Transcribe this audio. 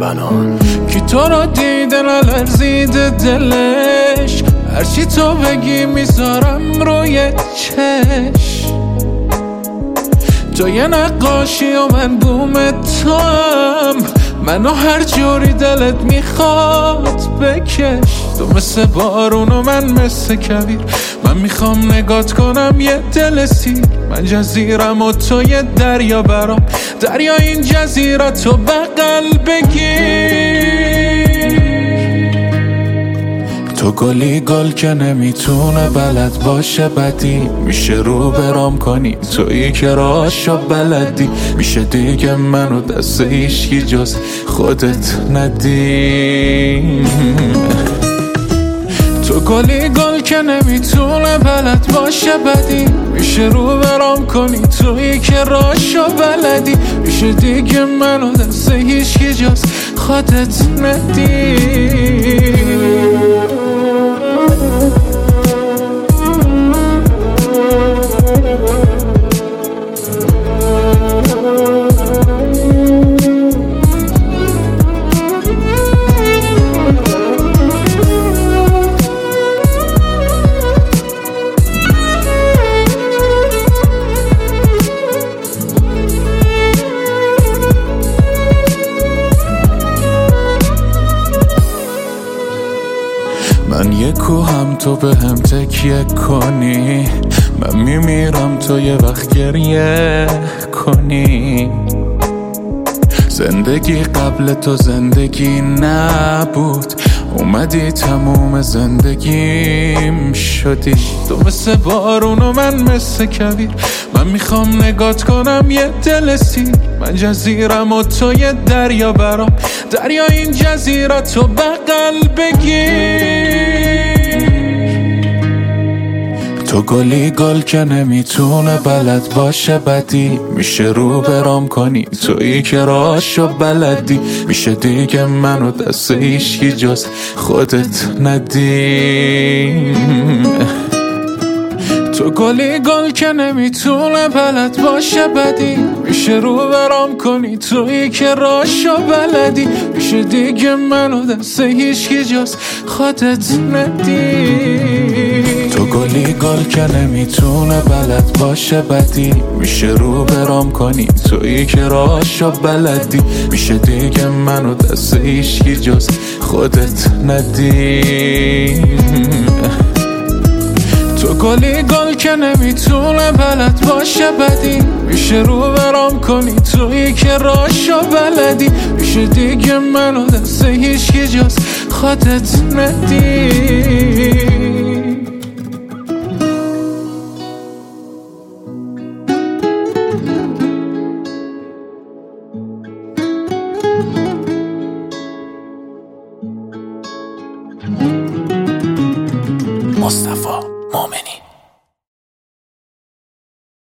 بنان. کی تو رو دیده نلرزیده دلش، هرچی تو بگی میذارم روی چش. تو یه نقاشی و من بوم توام، منو هر جوری دلت میخواد بکش. تو مثل بارون و من مثل کویر، من میخوام نگات کنم یه دل سیر. من جزیرم و تو یه دریا برام، دریا این جزیره تو بغل بگیر. تو گلی گل که نمیتونه بلد باشه بدی، میشه رو برام کنی تویی که راشو بلدی. میشه دیگه منو دست هیچکی جز خودت ندی. تو گلی گل که نمیتونه بلد باشه بدی، میشه رو برام کنی تویی که راشو بلدی. میشه دیگه منو دست هیچکی جز خودت ندی. من یه کوهم تو به هم تکیه کنی، من میمیرم تو یه وقت گریه کنی. زندگی قبل تو زندگی نبود، اومدی تموم زندگیم شدی. تو مثل بارون و من مثل کویر، من میخوام نگات کنم یه دل سیر. من جزیرم و تو یه دریا برام، دریا این جزیره تو بغل بگیر. تو گلی گل که نمیتونه بلد باشه بدی، میشه رو برام کنی تویی که راشو بلدی. میشه دیگه منو دست هیچکی جز خودت ندی. تو گلی گل که نمیتونه بلد باشه بدی، میشه رو برام کنی تویی که راشو بلدی. میشه دیگه منو دست هیچکی جز خودت ندی. تو گلی گل که نمیتونه بلد باشه بدی، میشه رو برام کنی تویی که راشو بلدی. میشه دیگه منو دست هیچکی جز خودت ندی. تو گلی گل که نمیتونه بلد باشه بدی، میشه رو برام کنی تویی که راشو بلدی. میشه دیگه منو دست هیچکی جز خودت ندی. مصطفی مومنی.